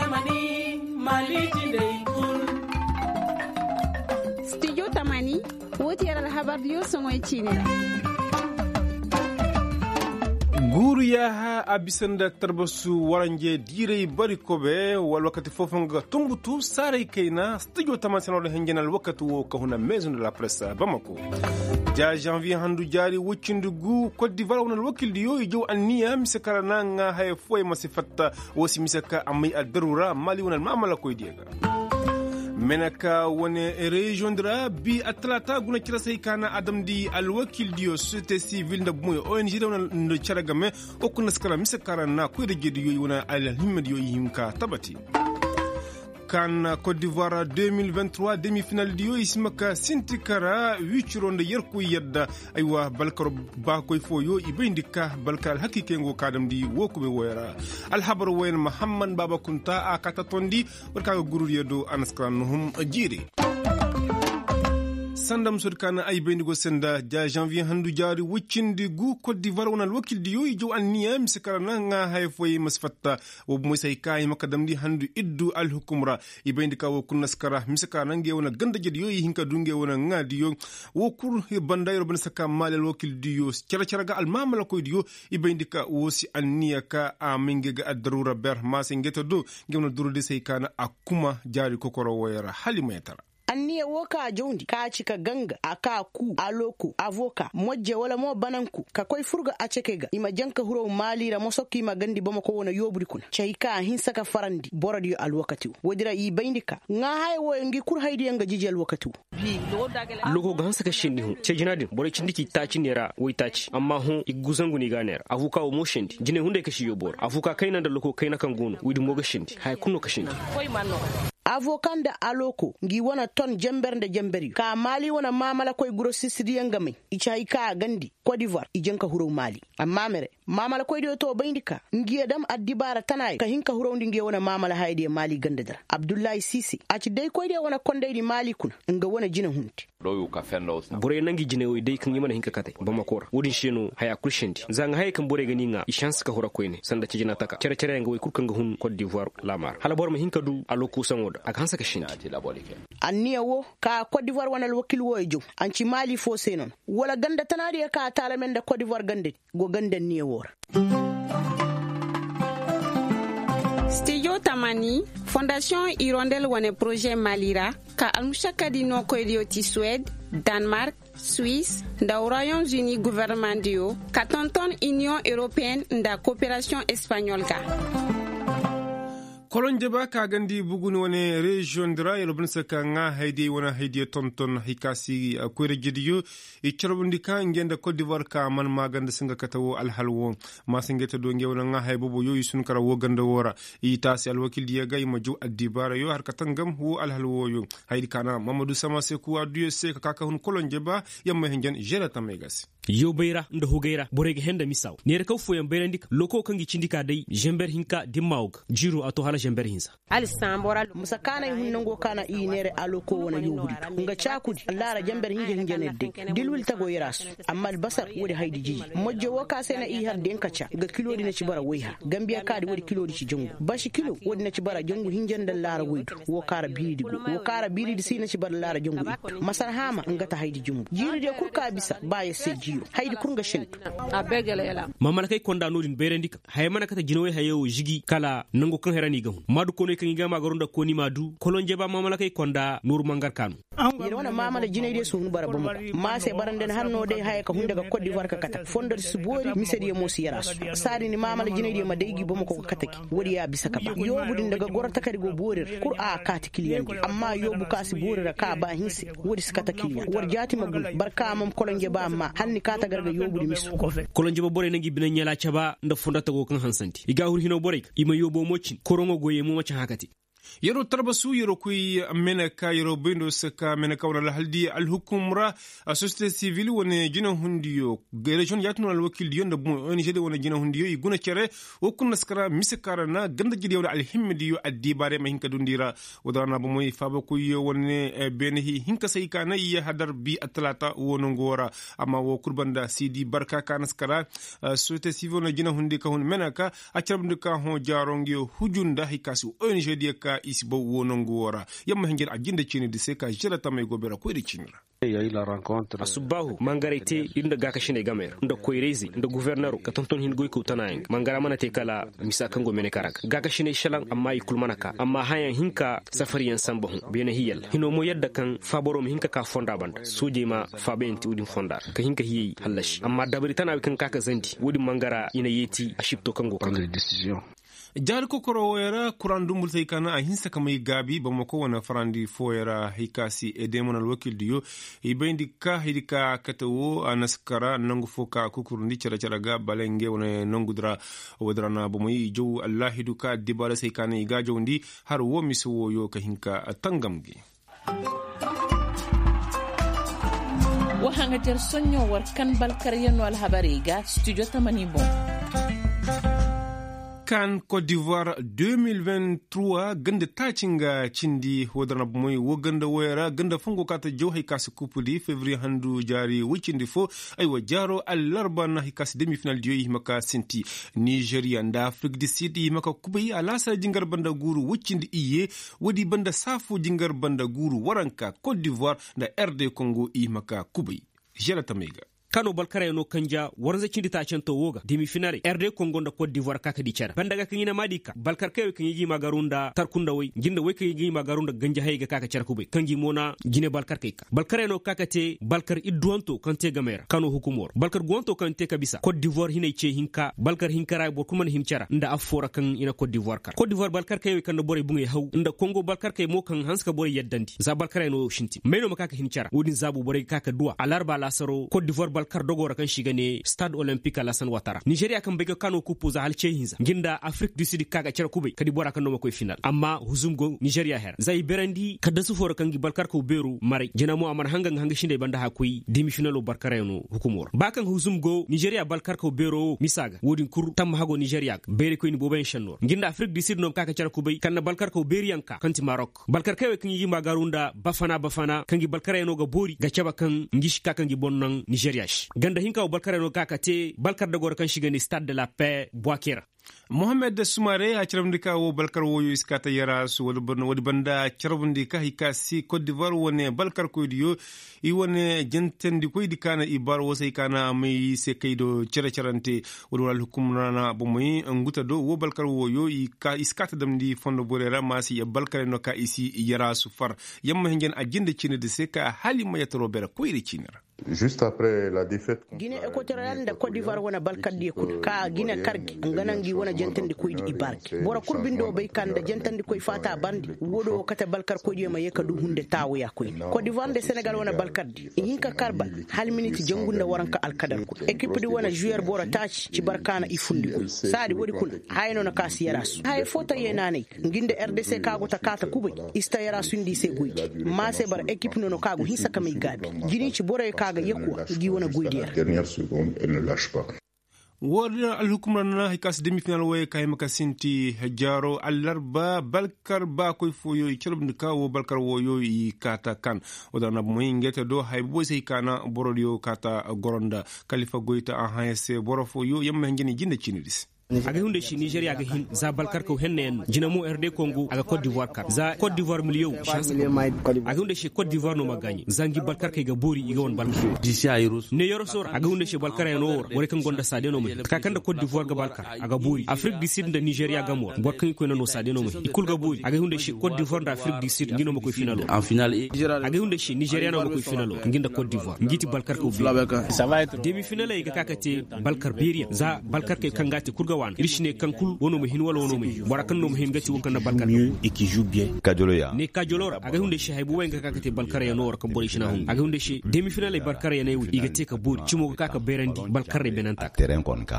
Tamani Maliki Leikul Studio Tamani woti yara habar yo songoy chine guru ya ha abisanda tarbasu waranje direy bari kobe wal wakati fofanga tumbutu sare kaina studio tamasino do hengenal wakati wo ko huna maison de la presse Bamako ja janvier handu jari wuccindu gu Côte d'Ivoire wonal wakildi yo jow anniya misakara nanga hay foy masifatta wosi misaka amay ad-darura mali wonal mamala koy diega menaka wone région dra bi atlata guna kira sai kana adam di alwakil dio société civile da moy ONG da no charagame okuna skara misakara na ko de gedi yoy wona alhimmed yoy himka tabati kan Côte d'Ivoire 2023 demi-finale dio ismaka sintikara wichuronde yerku yedda aywa balkaro ba koy foyo ibindika balkal hakikengo kadam di wokube woyara alhabar wayn Muhammad Baba Kunta akata tondi warka gurur yedo anaskranhum jiri sandam sudkana ay bendigo senda ja janvier handu jari wuccindi gu Côte d'Ivoire wonal wakildi yoy jow anniya misakarana nga hay foy masfatta wo moysay kay makadam di handu iddu al hukumra ibendika wo kunaskara misakana nge wona ganda jedi yoy hinka dunge wona ngadi yo wo kur bandayro ben saka malel wakildi yo cara al mamala koy diyo ibendika wo si anniya ka a mengega ad-darura ber ma sengeta do ngewna durode say kana akuma jari kokoro woyara halimaytara anniya woka jondi ka cika ganga aka ku aloko avoka mojje wala mo bananku ka koy furga a cekega ima janka huro malira mo sokki magandi bama ko wona yoburi kuna ceyka hin saka farandi borodi al wakati wodira yi bayndika nga hay wo ngi kur haydi nga jijel wakati logo gan saka shindi hu ce jinadin bore cindiki taci nera wai taci amma hu iguzangu ni ganera avoka o mo shindi jine hunde kashi yobor avoka kaina da loko kaina kan gono widi mo ga shindi hay kunno ka shindi avokan da aloko ngi wona ton jembernde jemberi ka mali wona mamala koy guro sisiri ngame ichai ka gandi Côte d'Ivoire ijenka huro mali amma mere mamala koy do to bayndika ngi adam addibara tanay ka hinka huro ngi wona mamala hayde mali gandadara Abdullahi Sisi aci dai koy de wona kondeydi mali kuna nga wona jina hunti bore nangi jine o dai kan yimana hinka kate Bamakora wodin sheno haya kushindi zanga hay kan bore gani nga ishans ka hura koyne sanda ci jina taka cere nga way kurkan ga hun Côte d'Ivoire lamar hala bor ma hinka du aloko sangoda ak hansa ka shindi anniya wo ka Côte d'Ivoire wonal wakil wo ejo anci mali fo senon wala ganda tanari ka talamen da Côte d'Ivoire gande go ganden niya wor Studio Tamani Fondation Hirondelle wane projet Malira ka almushaka di no koylioti Suède Danemark Suisse nda Royaumes-Unis gouvernement dio ka tonton Union Européenne nda coopération espagnole ka kolonje ba ka gandi buguni wone region dra yelo bunsa ka nga haydi wona haydi tonton hikasi koyre jediyo e chorobundi ka ngenda Côte d'Ivoire ka man maganda singa katawo alhalwo ma singeta do ngewna nga hay bobo yoyi sun kara wo ganda wora e tasi alwakil diya gay ma ju addibara yo har katangam wo alhalwo yo haydi kana Mamadou Sama Sekou adu se ka ka hun kolonje ba yamma hengen Jonathan Megas yo beira ndo hugera borege henda misaw nere ka foyam beira ndik loko kangi cindika dai jember hinka dimawg jiru ato hala jember hinsa al sambora musakana hunango kana i nere aloko wona yoburi nga chakudi allara jember hinge nedde dilwil tago yerasu amma albasar wodi haydi jiji mojjo woka sena i har den kacha ga kilo di na ci bara wayha gambia kadi wodi kilo di ci jongu bashi kilo wodi na ci bara jongu hinjenda lara waydu wokara biri di sina ci bara lara jongu masar hama ngata haydi jumbu jiri de kurka bisa baye seji haydi kunga shentu abegelela mamala kay konda nodin berendik hay mana kata jinowe hayo jigi kala nango kan herani gahu madu kono kan gama garonda koni madu kolonje ba mamala kay konda nur mangar kanu yere wona mamala jinayde sunu bara bum ma se baranden hanno de hay ka hunde ga Côte d'Ivoire ka kata fondor subori misedi mo siyarasu sari ni mamala jinayde ma deygi bum ko kataki wodi ya bisaka ba yobudin daga gorata kadi go borer qur'a kati kiliyandi amma yobu kasi borera ka ba hinsi wodi skata kiliyan wor jati magul barka mam kolonje ba ma hanni kata garga yobudi misu kolonje ba bore nangi binan nyala chaba nda fondata go kan hansanti iga hur hino bore ima yobo mocin korongo goye mo macha hakati yaro tarbasu yaro kui menaka yaro bendo saka menaka wala haldi al hukumra a société civile woni jina hundiyo region yatno al wakil diyo ndab ONG de woni jina hundiyo iguna cere o kunna skara misekara na ganda jidi wala al himdiyo addi bare ma hinka dundira wadana bo moy faba kuy woni benhi hinka say kana ya hadar bi atlata wono ngora amma wo kurbanda sidi barka kana skara société civile woni jina hundi ka hun menaka a cerbde ka ho jarongiyo hujunda hikasu ONG de ka isibo wonongo wora yamma hengel ajinde chini de seka jira tamay gobera ko ri chinra asubahu mangarete inda gaka shine gamer nda koirezi nda gouverneur ka tonton hin goy ko tanayeng mangara mana te kala misaka ngo mene karak gaka shine shalan amma ikul manaka amma hayan hinka safariyan sambahu bena hiyal hino mo yadda kan faborom hinka ka fonda banda soje ma fabenti udin fondar ka hinka hiyi hallashi amma dabari tana kan kaka zanti wudi mangara ina yeti a shipto kango kan decision jari kokoro wera kurandumbul sai kana a hinsa kamay gabi ba mako wana farandi foyera hikasi edemonal wakil diyo ibendi ka hidika katawo anaskara nangu foka kukurundi cara ga balenge wana nangudra wadrana bomoyi jow allah hiduka dibara sai kana iga jowndi har wo miso yo ka hinka tangamgi wahanga ter sonyo war kan balkar yeno al habariga studio tamani bon kan Côte d'Ivoire 2023 ganda tacinga cindi wodarna moy wo ganda wera ganda fungo kata jow hay kas kupuli février handu jari wicindi fo ay wa jaro allarba na hikas demi final dio maka sinti Nigeria nda Afrique du Sud maka kubai alasa jingar banda guru wicindi iye wodi banda safu jingar banda guru waranka Côte d'Ivoire nda RD Congo maka kubai jela tamega kano balkara no kanja warza cindi ta cento woga demi finale RD Congo da Côte d'Ivoire kaka di cara bandaga kanyina madika balkar kayo kanyi magarunda tarkunda way ginda way kanyi magarunda ganja hayga kaka cara kubay kanji mona gine balkar kayka balkara no kaka te balkar idduanto kante gamera kano hukumor balkar guanto kante kabisa Côte d'Ivoire hinay ce hinka balkar hinkara bo kuma hin cara nda afora kan ina Côte d'Ivoire kar Côte d'Ivoire balkar kayo kan bore bunge haw nda Congo balkar kay mo kan hanska bore yaddandi za balkar no shinti meno makaka hin cara wodin zabu bore kaka duwa alarba lasaro Côte d'Ivoire balkar dogora kan shiga ne stade olympique Alassane Ouattara Nigeria kan bege kano kupoza halce hinza ginda Afrique du Sud kaga cera kubay kadi bora kan no makoy final amma huzumgo Nigeria her zai berandi kada su fora kan gi balkar ko beru mari jinamo amar hanga shinde banda hakoy demi final o barkareno hukumor bakan huzumgo Nigeria balkar ko beru misaga wodin kur tam hago Nigeria bere ko ni boben shanno ginda Afrique du Sud no kaga cera kubay kan balkar ko beriyanka kanti Maroc balkar kawe kan yi magarunda bafana kan gi balkareno ga bori ga caba kan ngishka kan gi bonnan Nigeria ganda hinka o balkar no kakate balkar da gor kan shiga ni stade de la paix Bouakira Mohamed Soumaré a ciramdika wo balkar woyo iskata yara su wadi banda ciramdika hikasi Côte d'Ivoire wone balkar ko diyo I wone jentendi ko dikana ibar wo sai kana mai se kaido cirante wal hukumrana bo mai nguta do wo balkar woyo iskata damdi fondo borera masi ya balkar no ka isi yara su far yamma hingen ajinde cine de se ka halima yatro bera ko iri cinara juste après la défaite Guinée équatoriale da Côte d'Ivoire wana balkar di kud ka Guinée kargi nganangi wana jentandi ko di ibarki bora kurbindo bay kan da jentandi ko fata bandi wodo kata balkar ko di ma yeka du hunde tawo ya ko Côte d'Ivoire de Sénégal wana balkar di hinka karba hal minute jangunda waranka alkadal ko équipe di wana joueur bora tach ci barkana ifundi ko sadi wodi kun hayno na kasi yarasu hay fota yenane nginde RDC kago takata kubay ista yarasu ndi se goy ma se bar équipe no kago hisa kamay gabi Guinée ci bora kaga yekuwa gi wana goydiyar dernière seconde elle ne lâche pas Wala alhukumrana hikas demi-final way kay makasinti jaro alarba balkar ba koy foyo cirbndika wo balkar woyo I kata kan odana moy ngeta do hay bo sey kana borodio kata goronda Khalifa Goita a hayse borofoyo yamma ngeni jinde cinidis aga hunde shi Nigeria ga hin za balkar ko hennen jinamo RD Congo aga Côte d'Ivoire kar za Côte d'Ivoire miliyo chance aga hunde shi Côte d'Ivoire no magani zangi balkar kay ga bori iga won balkar disi ayros ne yoro sor aga hunde shi balkar no wor wore kan gonda sade no mo ka kan da Côte d'Ivoire ga balkar aga bori Afrique du Sud da Nigeria ga mo bor kan ko no sade no mo ikul ga bori aga hunde shi Côte d'Ivoire da Afrique du Sud ngino mo ko finalo en finale aga hunde shi Nigeria no mo ko finalo nginda Côte d'Ivoire ngiti balkar ko ça va être demi finale ga kakate balkar beria za balkar kay kangati kurga irishine kankul wono mo hin wala wono mo bora kan no mo hin gati wonkan balkar et qui joue bien Kajoloya ne Kajolora aga hunde shi haybu wenga kakate balkar ya no kan bori shina hun aga hunde shi demi finale balkar ya ne wi igate ka bori cimo kaka berandi balkar re benanta terrain konka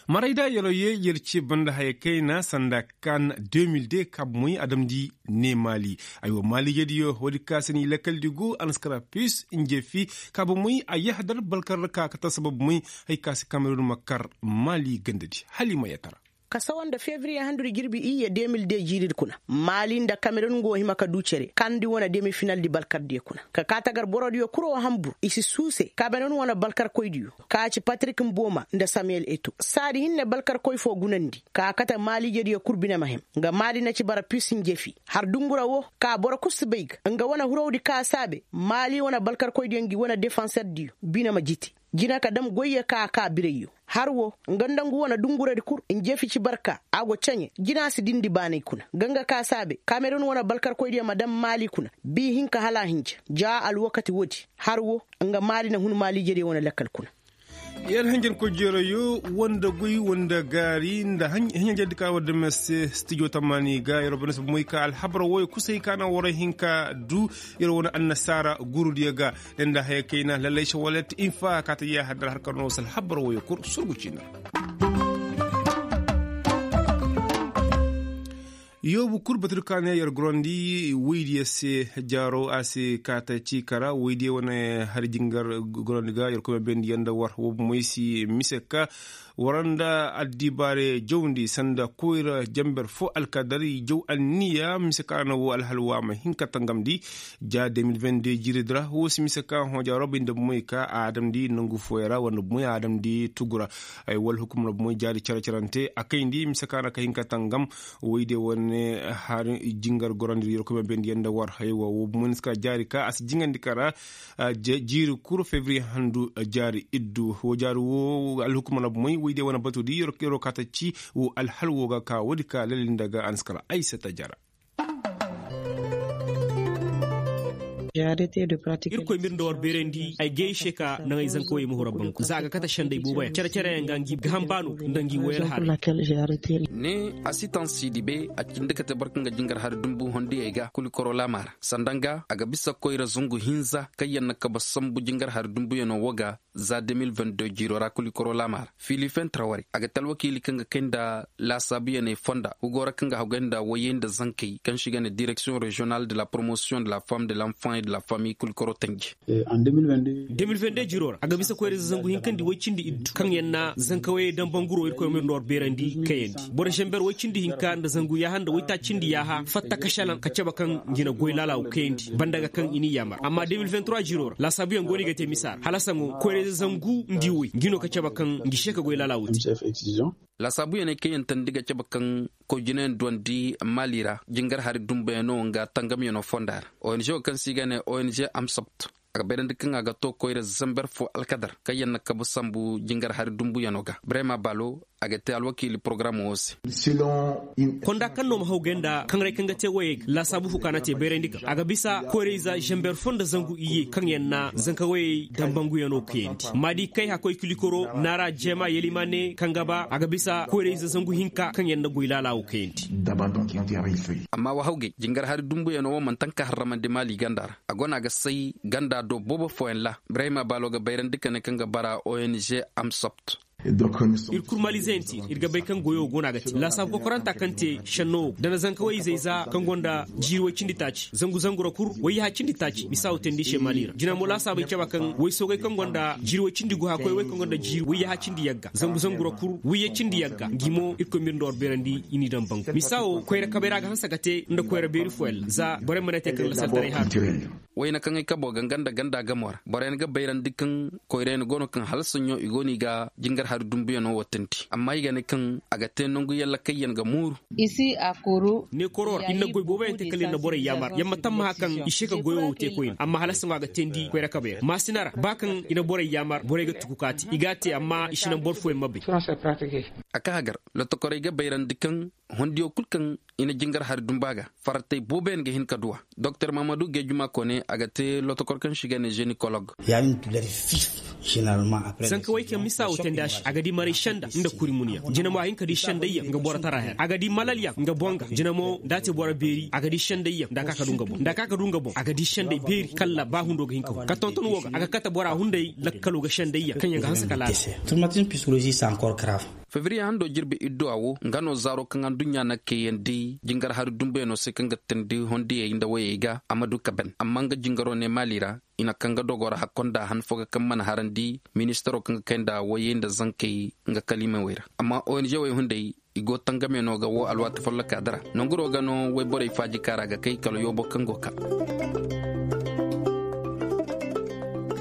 Maraida yaloye yerci banda hayakai na sanda kan 2002 kabmui adamdi ne Mali. Ayo Mali yediyo wadi kasini lakal digu anaskara pis injefi kabmui ayahdar balkar ka kata sababmui hay kasi Cameroon makar Mali gandadi. Halima yatara. Kasa wanda February 100 girbi iya 2002 jirir kuna Mali da Cameroon go hima ka ducere kandi wona demi final di balkar de kuna ka katagar borodiyo kuro hambu isi suse Cameroon wona balkar koydiyo ka ci Patrick Mboma da Samuel Eto'o sadi hinne balkar koy fo gunandi ka kata Mali jediyo kurbina mahim nga Mali na ci bara pusin jefi har dungura wo ka bora kusbeig nga wona hurowdi ka sabe Mali wona balkar koydiyo ngi wona defenseur diyo bina majiti jina ka dam goyya ka bireyo harwo ngandangu wona dungure kur injefi ci barka ago canye jina si dindi bane kuna ganga ka sabe Cameroon wona balkar koydiya madam Mali kuna bi hinka hala hinja ja al wakati wodi harwo nga Mali na hun Mali jere wona lakkal kuna yan hanjar ko jerayo wanda gui wanda gari da hanjar dika wadda masu studio tamani ga yaro bana sabu ka alhabra woy kusai kana wara hinka du yaro wani annasara guru diya ga dan da haya kaina lallai shawalat infa ka ta ya hadar harkar no sal habra woy kur surgucina yobu kurbatul kane yar grondi widi se jaro ase kata cikara widi wona har jingar grondi ga yar ko ben yanda war wo moysi miseka waranda addibare jawndi sanda koira jamber fo alkadari jaw anniya miseka na wo alhalwa ma hinka tangamdi ja 2022 jiridra wo miseka ho ja robinde moyka adam di nangu foyara wona moy adam di tugura ay wal hukum no moy jaari characharante akayndi miseka na ka hinka tangam widi won har jingar gorandi yoro ko ben yenda war haywa wo munska jari ka as jingandi kara jiru kur fevrier handu jari iddu wo jari wo al hukuma na moy wide wona batudi yoro kata ci wo al halwo ga ka wodi ka lalindaga anskara aisa tajara irko mir ndor berendi ay geishe ka na ngay zanko yi muhura banku zaga kata shandai bubaya cercere ngangi gambanu ndangi wel har ne asitan sidibe a kindika ta barkan ga jingar har dumbu hondi ega kuli korola mar sandanga aga bisa koira zungu hinza kayan na kabasam bu jingar har dumbu yano waga za 2022 jirora kuli korola mar Philippe Traoré aga talwakili kanga kenda la sabiya ne fonda ugora kanga haganda wayenda zankai kan shiga ne direction régionale de la promotion de la femme de l'enfant de la famille kulkoro tangi en 2022 jirora aga bisa koyre zangu hinkandi wacindi iddu kan yanna zankawe dan banguro irko mir ndor berandi kayendi bor jember wacindi hinka nda zangu ya handa wita cindi ya ha fatta kashalan kacaba kan gina goylala o kayendi bandaga kan ini yamar amma 2023 jirora la sabiya ngoni gate misar halasango koyre zangu ndiwi gino kacaba kan ngisheka goylala wuti la sabu yana kayan tandiga cabakan ko jinen dondi malira jingar hari dumbe no nga tangam yono fondar ONG kan sigane ONG amsapt aga beren dikin aga to koyre zamber fo alkadar kayan nakabu sambu jingar hari dumbu yanoga brema balo aga te alwakili programme osi konda kanno ma hawgenda kangre kanga te way la sabu fukana te berendika aga bisa koyre jamber fonda zangu iye kanyenna zanka way dambangu yano kendi madi kai ha koy kulikoro nara jema yelimane kangaba aga bisa koyre zangu hinka kanyenna goylala o kendi amma wa hawge jingar hari dumbu yano man tanka harramande mali gandar agona aga sai ganda do bobo foenla brema balo ga berendika ne kanga bara ONG amsapt ir kurmalizenti irga bai kan goyo gona gati la sab ko koranta kante shanno dana zanka wai zaiza kan gonda jirwo cindi taci zangu zangura kur wai ha cindi taci misaw tendi she malira jina mo la sab keba kan wai so kan gonda jirwo cindi go ha koy wai kan gonda jir wai ha cindi yagga zangu zangura kur wai cindi yagga ngimo irko mir ndor berandi ini dan bank misaw koyra kabera ga hansa gate nda koyra beri fuel za bare manate kan la saldare ha wai na kan ka bo ganda gamora bare ga bayran dikkan koyren gono kan halsunyo igoni ga jingar har dumbuya no watanti amma yiga ne kan agate nongu yalla kayyan ga muru isi akuru ne koror inna goy boba ente kalin na bore yamar yamma tamma hakan ishe ka goyo te koyin amma halasin ga tendi ko raka be masinara bakan ina bore yamar bore ga tukukati igate amma ishina borfo en mabbe aka hagar lo to kore ga bayran dikan hondio kulkan ina jingar har dumbaga farate boben ga hin kadua Dr Mamadou Gejuma Kone agate lo to korkan shiga ne gynécologue ya une douleur vive généralement après sanka wai ke misa utendash agadi mari shanda inda kuri muniya jinamo ayin kadi shandayya nga bora taraher agadi malalya nga bonga jinamo date bora beri agadi shandayya ndaka ka dunga bon agadi shanday beri kala ba hundo ga hinka ka tonton woga aga kata bora hunday lakkalo ga shandayya kanya ga hansa kala traumatisme psychologique c'est encore grave fevrier hando jirbe iddo awo ngano zaro kan dunya na keyendi jingar har dumbe no se kan gattandi hondi inda wayega amadu kaben amma nga jingaro ne malira ina kanga dogora hakonda han foga kan man harandi ministero kan kenda wayenda zanke nga kalima wera amma ONG way hunde igo tangame no ga wo alwata folla kadara nonguro ga no way bore faji karaga kai kalo yobo kango ka